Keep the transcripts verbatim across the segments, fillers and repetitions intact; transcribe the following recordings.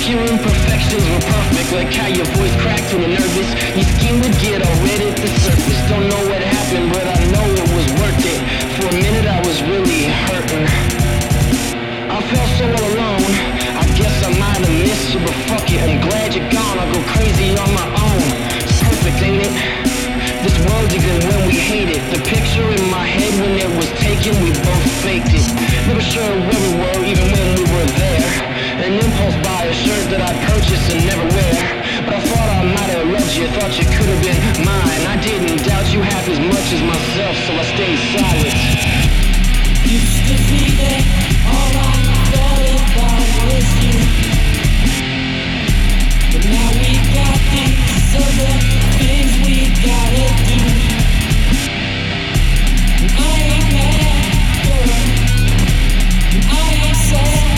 think your imperfections were perfect, like how your voice cracked when you're nervous. Your skin would get all red at the surface. Don't know what happened, but I know it was worth it. For a minute I was really hurting. I felt so all alone. I guess I might have missed you, but fuck it, I'm glad you're gone. I'll go crazy on my own. It's perfect, ain't it? This world even when we hate it. The picture in my head when it was taken, we both faked it. Never sure where we were even when we were there. An impulse buy a shirt that I purchased and never wear. But I thought I might have loved you, thought you could have been mine. I didn't doubt you half as much as myself, so I stayed silent. Used to be there, all I thought about was you. But now we got these other things we gotta do. And I ain't mad, girl, and I ain't sad.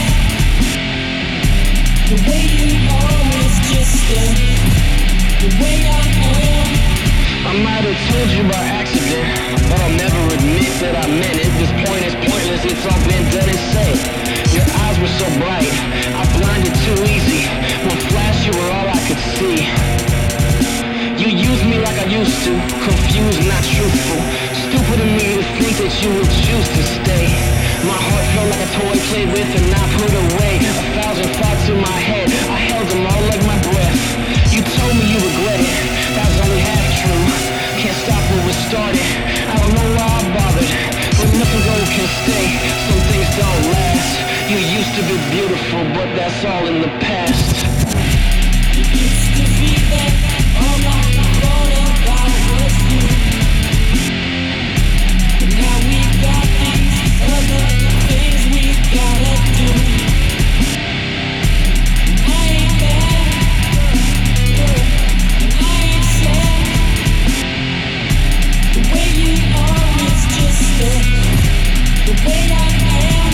The way you are is just the, the way I am. I might have told you by accident, but I'll never admit that I meant it. This point is pointless, it's all been done and said. Your eyes were so bright, I blinded too easy. One flash, you were all I could see. You used me like I used to, confused, not truthful. Stupid of me to think that you would choose to stay. My heart felt like a toy played with and I put away. A thousand thoughts in my head, I held them all like my breath. You told me you regret it, that was only half true. Can't stop what we started, I don't know why I bothered. But nothing gold can stay, some things don't last. You used to be beautiful, but that's all in the past. You used to be there, all I thought about was you. But now we got these other things we gotta do. And I ain't mad, girl, and I ain't sad. The way you are is just the, the way I am.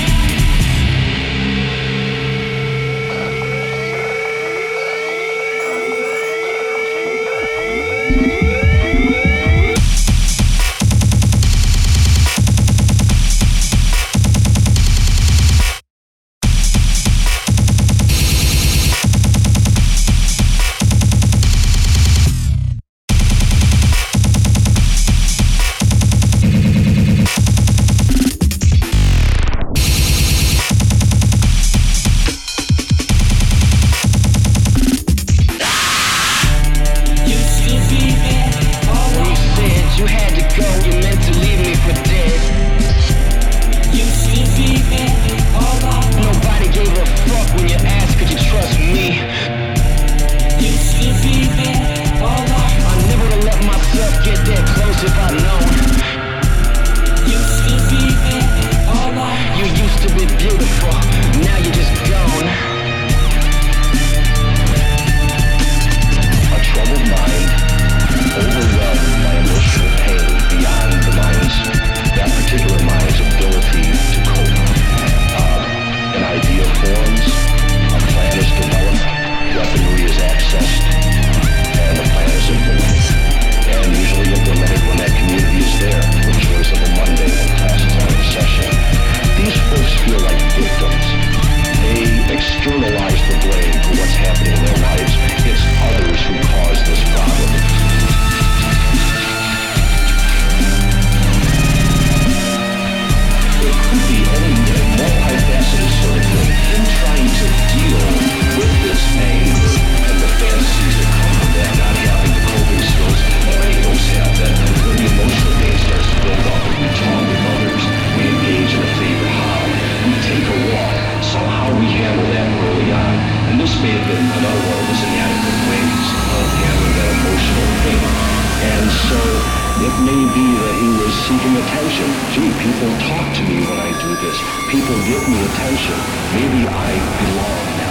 It may be that he was seeking attention. Gee, people talk to me when I do this. People give me attention. Maybe I belong now.